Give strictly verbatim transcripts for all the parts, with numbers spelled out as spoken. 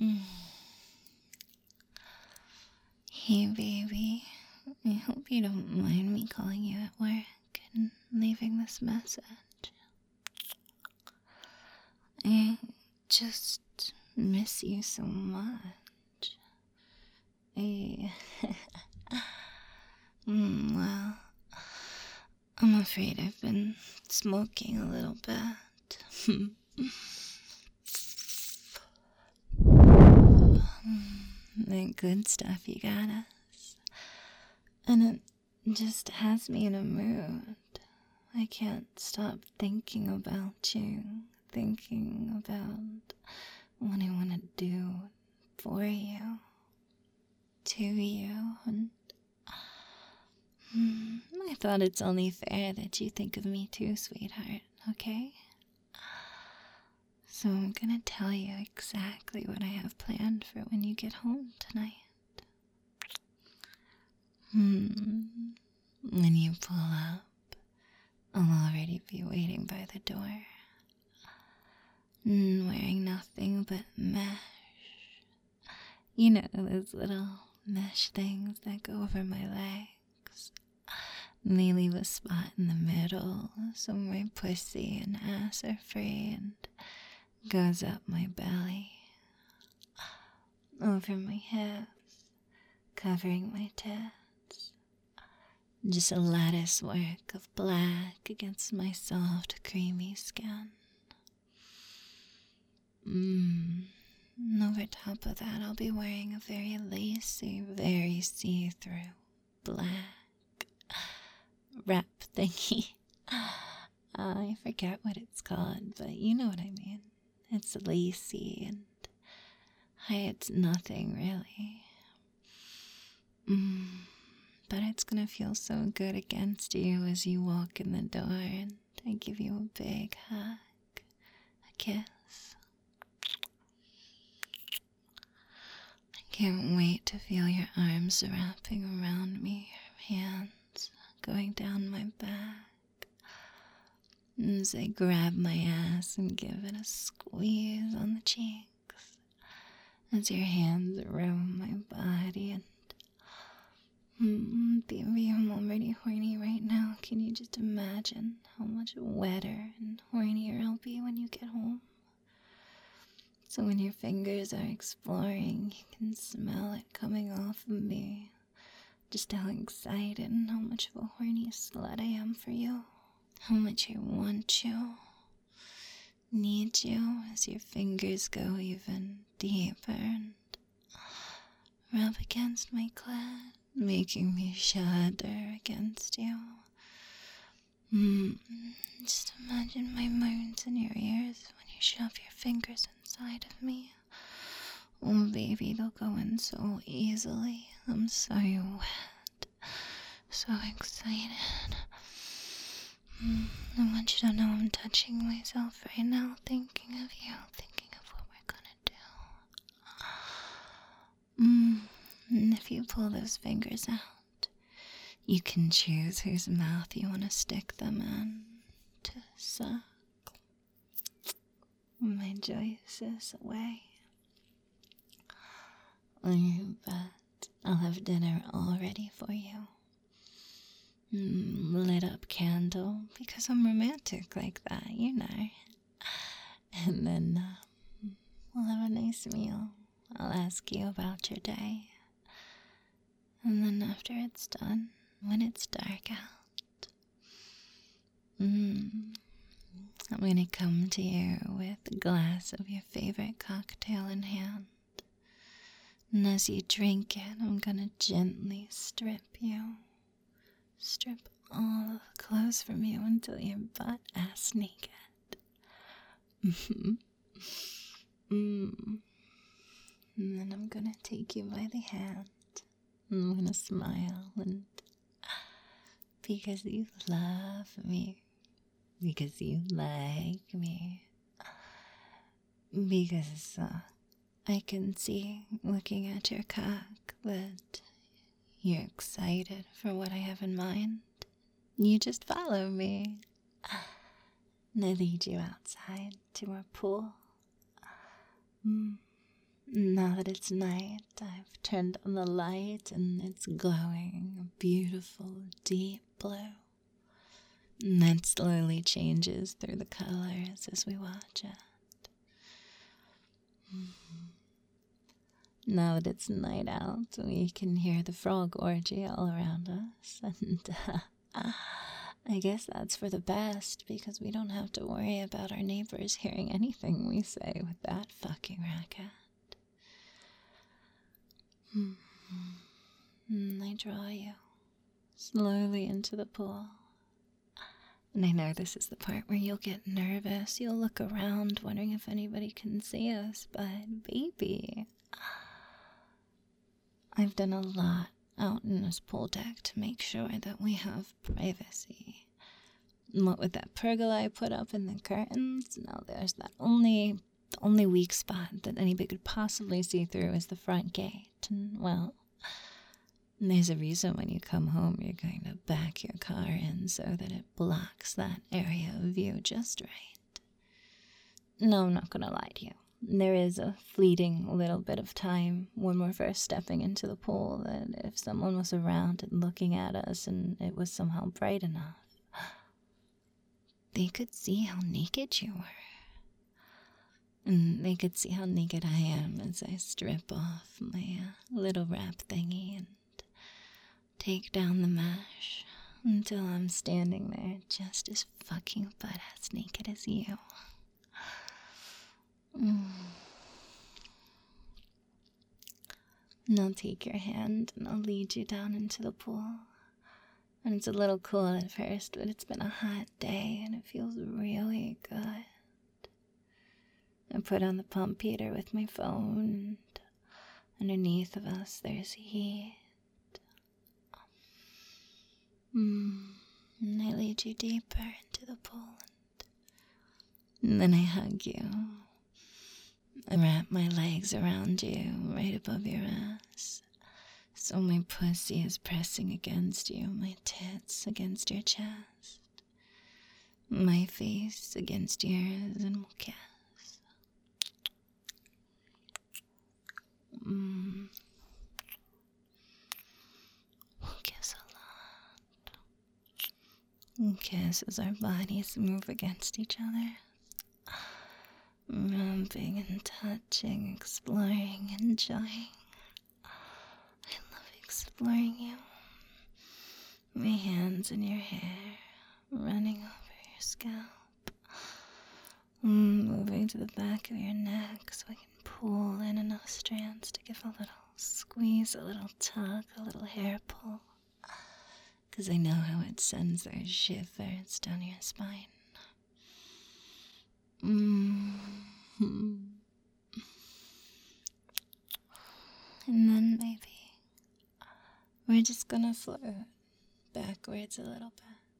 Mm. Hey, baby. I hope you don't mind me calling you at work and leaving this message. I just miss you so much. I... mm, well, I'm afraid I've been smoking a little bit. The good stuff you got us. And it just has me in a mood. I can't stop thinking about you, thinking about what I want to do for you, to you, and mm, I thought it's only fair that you think of me too, sweetheart, okay? So I'm gonna tell you exactly what I have planned for when you get home tonight. Hmm. When you pull up, I'll already be waiting by the door. Mm, wearing nothing but mesh. You know, those little mesh things that go over my legs. They leave a spot in the middle so my pussy and ass are free and goes up my belly, over my hips, covering my tits. Just a lattice work of black against my soft, creamy skin. Mmm. Over top of that, I'll be wearing a very lacy, very see-through, black wrap thingy. I forget what it's called, but you know what I mean. It's lacy and hides nothing really. Mm, but it's gonna feel so good against you as you walk in the door and I give you a big hug, a kiss. I can't wait to feel your arms wrapping around me, your hands going down my back. As I grab my ass and give it a squeeze on the cheeks, as your hands roam my body and mm, baby, I'm already horny right now. Can you just imagine how much wetter and hornier I'll be when you get home? So when your fingers are exploring, you can smell it coming off of me. Just how excited and how much of a horny slut I am for you. How much I want you, need you as your fingers go even deeper and rub against my clit, making me shudder against you. Mm, just imagine my moans in your ears when you shove your fingers inside of me. Oh baby, they'll go in so easily. I'm so wet, so excited. I want you to know I'm touching myself right now, thinking of you, thinking of what we're gonna do. Mm. And if you pull those fingers out, you can choose whose mouth you want to stick them in to suck my choices away. You bet I'll have dinner all ready for you. Mm, lit up candle, because I'm romantic like that, you know. And then uh, we'll have a nice meal. I'll ask you about your day. And then after it's done, when it's dark out, mm, I'm gonna come to you with a glass of your favorite cocktail in hand. And as you drink it, I'm gonna gently strip you. Strip all of the clothes from you until you're butt-ass naked. Mm-hmm. Mm. And then I'm gonna take you by the hand. And I'm gonna smile and because you love me. Because you like me. Because uh, I can see looking at your cock that you're excited for what I have in mind. You just follow me. And I lead you outside to our pool. Mm. Now that it's night, I've turned on the light and it's glowing a beautiful, deep blue. And that slowly changes through the colors as we watch it. Mm-hmm. Now that it's night out, we can hear the frog orgy all around us, and uh, I guess that's for the best, because we don't have to worry about our neighbors hearing anything we say with that fucking racket. Mm-hmm. I draw you slowly into the pool. And I know this is the part where you'll get nervous. You'll look around wondering if anybody can see us, but baby, I've done a lot out in this pool deck to make sure that we have privacy. And what with that pergola I put up in the curtains, now there's that only, the only weak spot that anybody could possibly see through is the front gate. And, well, there's a reason when you come home you're going to back your car in so that it blocks that area of view just right. No, I'm not going to lie to you. There is a fleeting little bit of time when we're first stepping into the pool that if someone was around and looking at us and it was somehow bright enough, they could see how naked you were. And they could see how naked I am as I strip off my uh, little wrap thingy and take down the mesh until I'm standing there just as fucking butt-ass naked as you. Mm. And I'll take your hand and I'll lead you down into the pool. And it's a little cool at first, but it's been a hot day and it feels really good. I put on the pump heater with my phone, and underneath of us there's heat. Mm. And I lead you deeper into the pool, and, and then I hug you. I wrap my legs around you, right above your ass, so my pussy is pressing against you, my tits against your chest, my face against yours, and we'll kiss. Mm. We'll kiss a lot. We'll kiss as our bodies move against each other. Rubbing and touching, exploring, enjoying. I love exploring you. My hands in your hair, running over your scalp, moving to the back of your neck so I can pull in enough strands to give a little squeeze, a little tug, a little hair pull. Because I know how it sends those shivers down your spine. Mm-hmm. And then maybe we're just gonna float backwards a little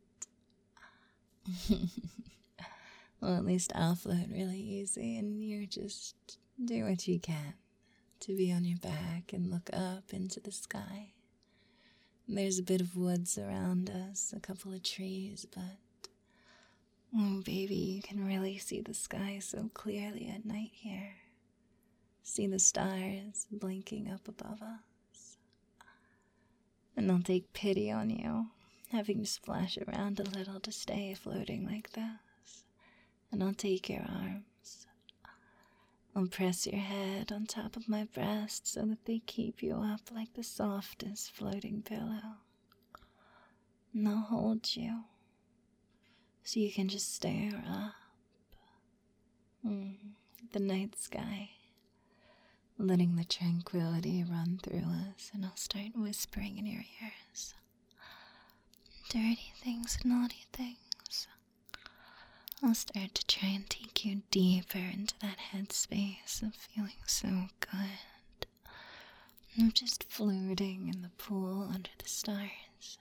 bit. Well, at least I'll float really easy, and you just do what you can to be on your back and look up into the sky. There's a bit of woods around us, a couple of trees, but oh, baby, you can really see the sky so clearly at night here. See the stars blinking up above us. And I'll take pity on you, having to splash around a little to stay floating like this. And I'll take your arms. I'll press your head on top of my breast so that they keep you up like the softest floating pillow. And I'll hold you so you can just stare up. Mm, the night sky, letting the tranquility run through us, and I'll start whispering in your ears. Dirty things, naughty things. I'll start to try and take you deeper into that headspace of feeling so good. I'm just floating in the pool under the stars.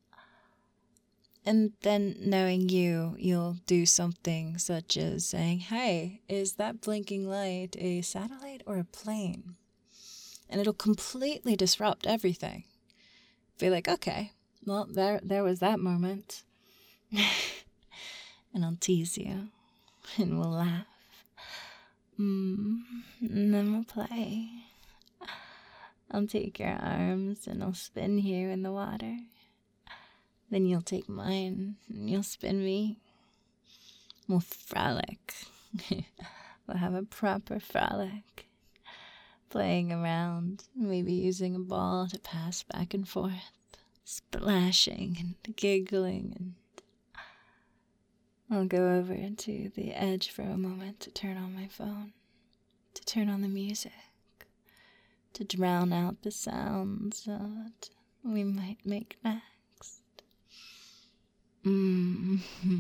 And then knowing you, you'll do something such as saying, hey, is that blinking light a satellite or a plane? And it'll completely disrupt everything. Be like, okay, well, there, there was that moment. And I'll tease you, and we'll laugh. Mm, and then we'll play. I'll take your arms and I'll spin you in the water. Then you'll take mine and you'll spin me. We'll frolic. We'll have a proper frolic. Playing around, maybe using a ball to pass back and forth. Splashing and giggling, and I'll go over to the edge for a moment to turn on my phone, to turn on the music, to drown out the sounds that we might make next. Mm.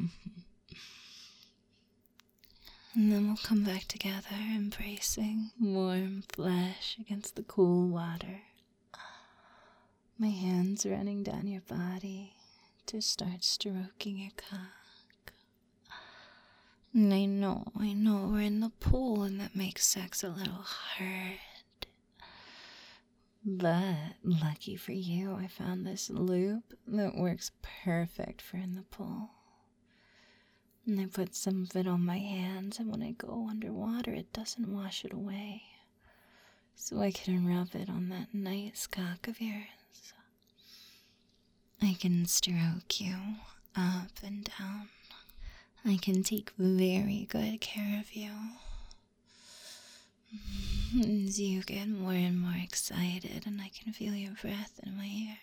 And then we'll come back together, embracing warm flesh against the cool water. My hands running down your body to start stroking your cock. And I know, I know we're in the pool and that makes sex a little hard. But lucky for you, I found this loop that works perfect for in the pool. And I put some of it on my hands, and when I go underwater, it doesn't wash it away. So I can rub it on that nice cock of yours. I can stroke you up and down. I can take very good care of you. As you get more and more excited, and I can feel your breath in my ear.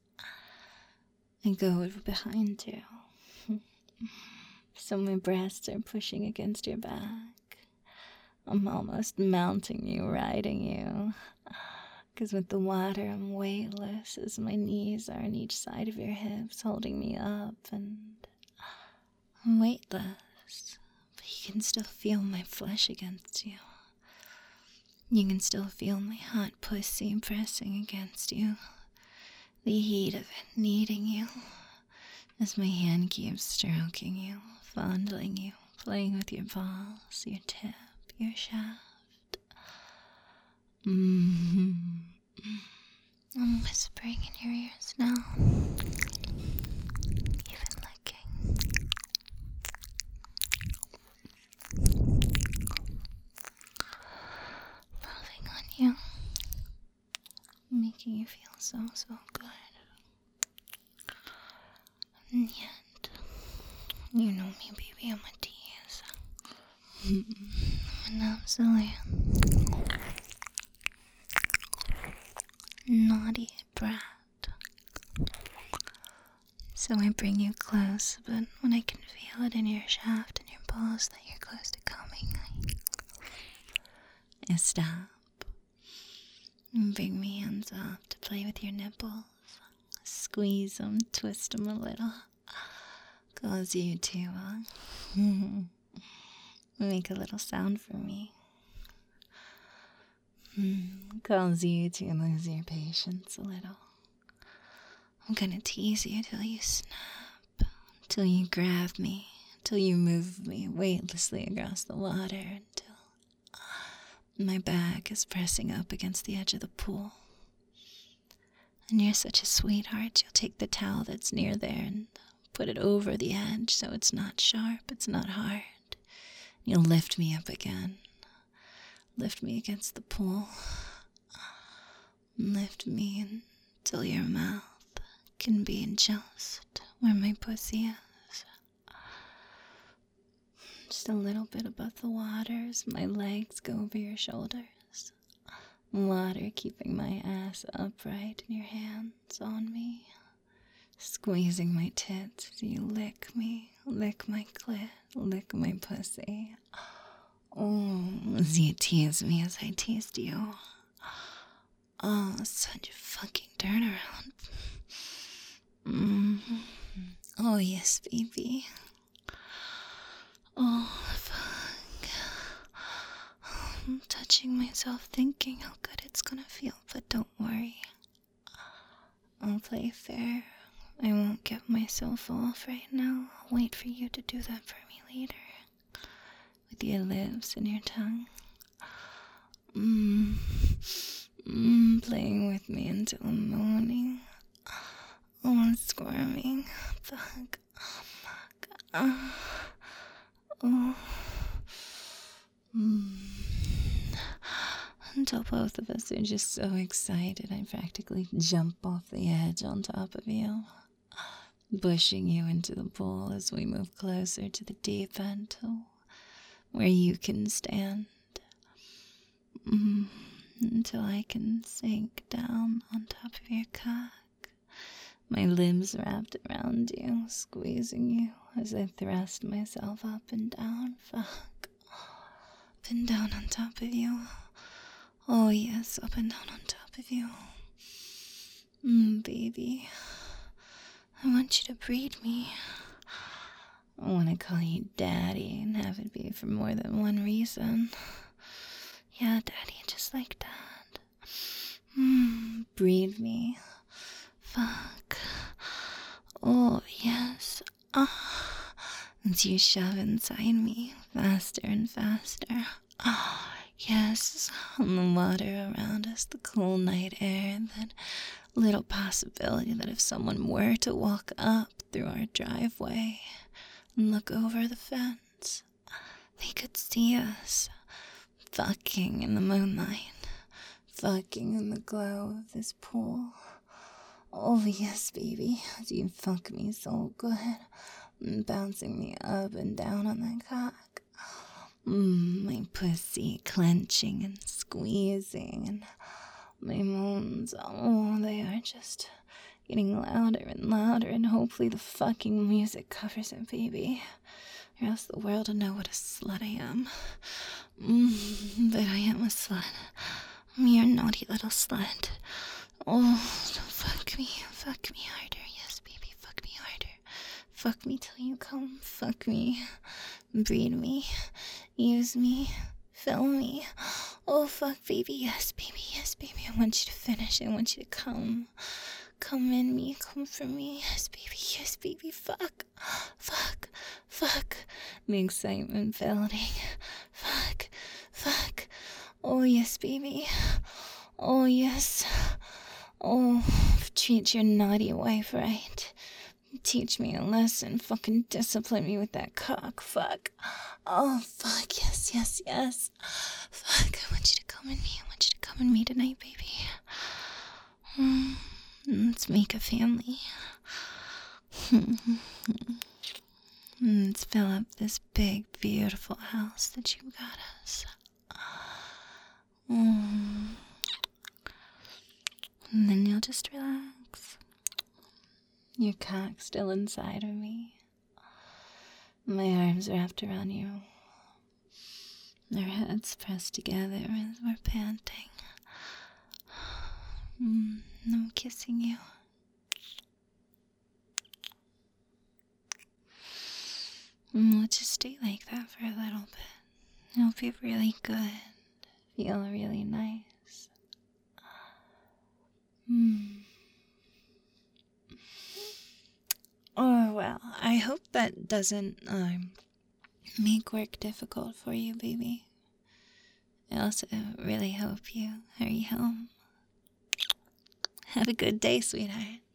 I go behind you. So my breasts are pushing against your back. I'm almost mounting you, riding you. Because with the water, I'm weightless as my knees are on each side of your hips, holding me up, and I'm weightless. But you can still feel my flesh against you. You can still feel my hot pussy pressing against you. The heat of it needing you. As my hand keeps stroking you, fondling you, playing with your balls, your tip, your shaft. Mm-hmm. I'm whispering in your ears now. Even licking. Falling on you. Making you feel so, so good. And yet, you know me, baby, I'm a tease. An absolute naughty brat. So I bring you close, but when I can feel it in your shaft and your balls that you're close to coming, I, I stop. And bring my hands up to play with your nipples. Squeeze them, twist them a little. Cause you to uh, make a little sound for me. Cause you to lose your patience a little. I'm gonna tease you till you snap, till you grab me, till you move me weightlessly across the water, until my back is pressing up against the edge of the pool. And you're such a sweetheart, you'll take the towel that's near there and put it over the edge so it's not sharp, it's not hard. You'll lift me up again. Lift me against the pool. Lift me until your mouth can be just where my pussy is. Just a little bit above the water as my legs go over your shoulders. Water keeping my ass upright and your hands on me. Squeezing my tits as you lick me, lick my clit, lick my pussy. Oh, as you tease me as I teased you. Oh, such a fucking turnaround. Mm-hmm. Oh, yes, baby. Oh, fuck. I'm touching myself thinking how good it's gonna feel, but don't worry. I'll play fair. I won't get myself off right now. I'll wait for you to do that for me later. With your lips and your tongue. Mmm. Mmm, playing with me until I'm moaning. Oh, I'm squirming. Fuck. Oh, fuck. Oh. Oh. Mmm. until both of us are just so excited I practically jump off the edge on top of you, pushing you into the pool as we move closer to the deep end where you can stand, mm, until I can sink down on top of your cock, my limbs wrapped around you, squeezing you as I thrust myself up and down. Fuck. Up and down on top of you. Oh yes, up and down on top of you. Mm, baby. I want you to breed me. I want to call you Daddy and have it be for more than one reason. Yeah, Daddy, just like that. Mm, breed me. Fuck. Oh, yes. Ah. As you shove inside me, faster and faster. Ah, yes. On the water around us, the cool night air, and that little possibility that if someone were to walk up through our driveway and look over the fence, they could see us fucking in the moonlight, fucking in the glow of this pool. Oh yes, baby, do you fuck me so good, bouncing me up and down on that cock. Mm, my pussy clenching and squeezing, and my moans, oh, they are just getting louder and louder, and hopefully the fucking music covers it, baby, or else the world will know what a slut I am. Mm, but I am a slut. You're a naughty little slut. Oh, fuck me, fuck me harder, yes, baby, fuck me harder. Fuck me till you come, fuck me, breed me, use me, fill me. Oh, fuck, baby, yes, baby, yes, baby, I want you to finish, I want you to come. Come in me, come for me, yes, baby, yes, baby, fuck, fuck, fuck. The excitement building, fuck, fuck. Oh, yes, baby, oh, yes. Oh, treat your naughty wife right. Teach me a lesson. Fucking discipline me with that cock. Fuck. Oh, fuck. Yes, yes, yes. Fuck. I want you to come in me. I want you to come in me tonight, baby. Mm, let's make a family. Let's fill up this big, beautiful house that you got us. Mm. And then you'll just relax. Your cock's still inside of me. My arms wrapped around you. Our heads pressed together as we're panting. Mm, I'm kissing you. And we'll just stay like that for a little bit. It'll be really good. Feel really nice. Hmm. Oh, well, I hope that doesn't um, make work difficult for you, baby. I also really hope you hurry home. Have a good day, sweetheart.